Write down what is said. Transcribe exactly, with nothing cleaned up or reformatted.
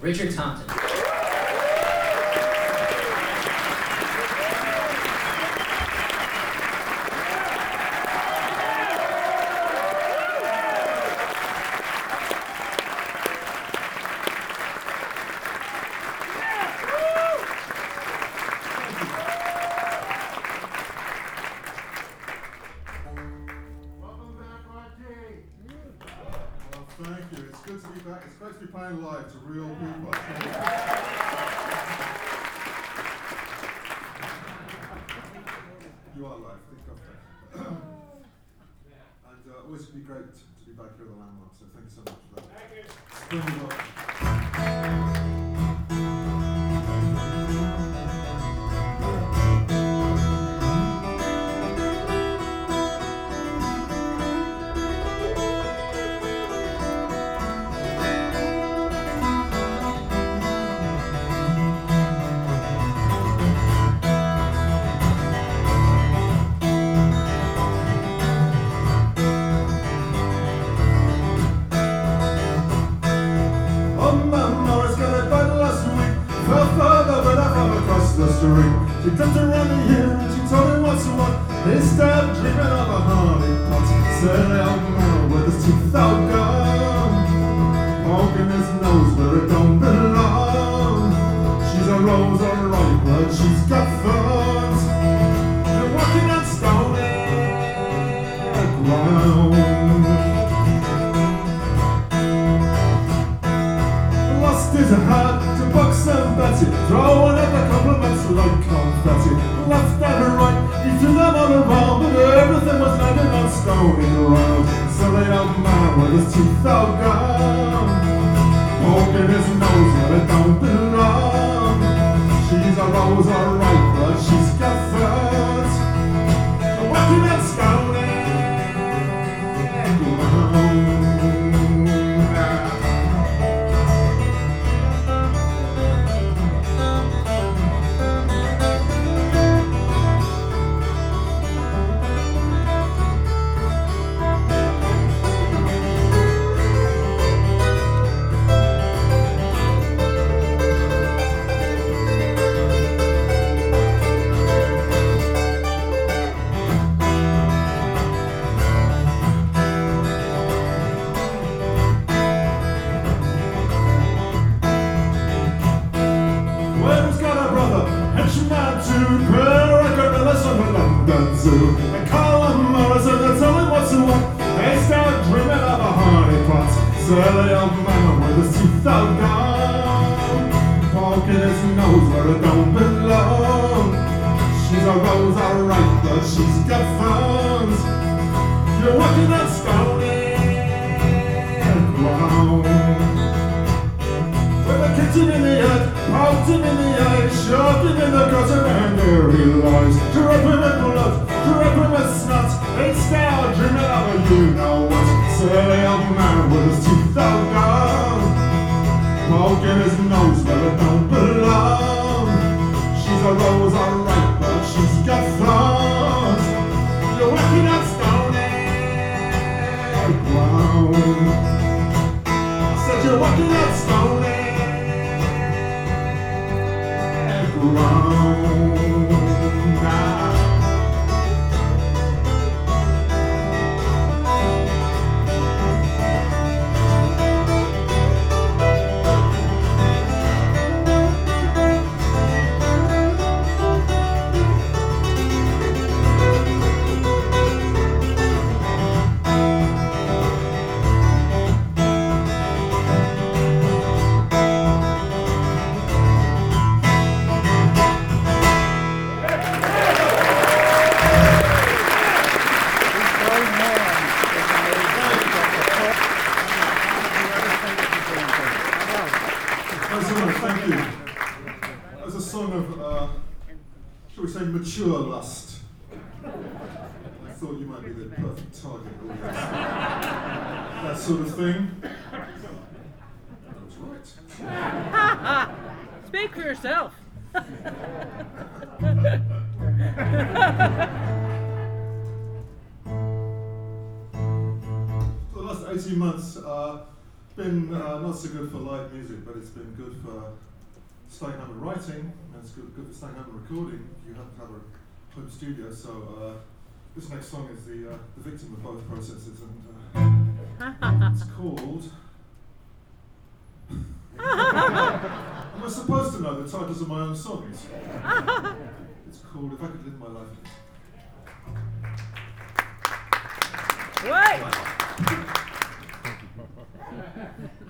Richard Thompson. Thank you. It's good to be back. It's great to be playing live to real people. You are live. Thank God for that. And uh, always be great to be back here at the Landmark. So thank you so much for that. Thank you. Very well. She comes around the hill and she told me what's what. They start dreaming of a honey pot. Said out man with his teeth out gone, poking his nose where it don't belong. She's a rose alright, but she's got thorns. They're walking on stony ground. Lost his heart to Bucks and Betty, throwing up the compliments like confetti. Left and right, he threw them all around, but everything was landing on stony ground. Silly old man with his teeth all gone, poking his nose where it don't belong. She's a rose alright, but she's got thorns. Walking that stony ground. They call him Morris and they tell him what's what. They start dreaming of a honey pot. Silly old man with his teeth all gone, poking his nose where it don't belong. She's a rose alright, but she's got thorns. You're walking that stony ground. With a kitchen in the head, poked him in the eye, shoved him in the gutter, and there he lies. Dripping with blood, dripping with snot. They start dreaming of a you-know-what. Silly old man with his teeth all gone, poking his nose where it don't belong. She's a rose alright, but she's got thorns. You're walking on stony ground. I said you're walking on stony ground now. Mature lust. I thought you might be the perfect target audience. That sort of thing. I was right. Speak for yourself. For the last eighteen months, uh, been uh, not so good for live music, but it's been good for staying home and writing, and it's good, good for staying home and recording. You have to have a home studio, so uh, this next song is the uh, the victim of both processes, and uh, it's called. Am I supposed to know the titles of my own songs? It's called If I Could Live My Life. Right.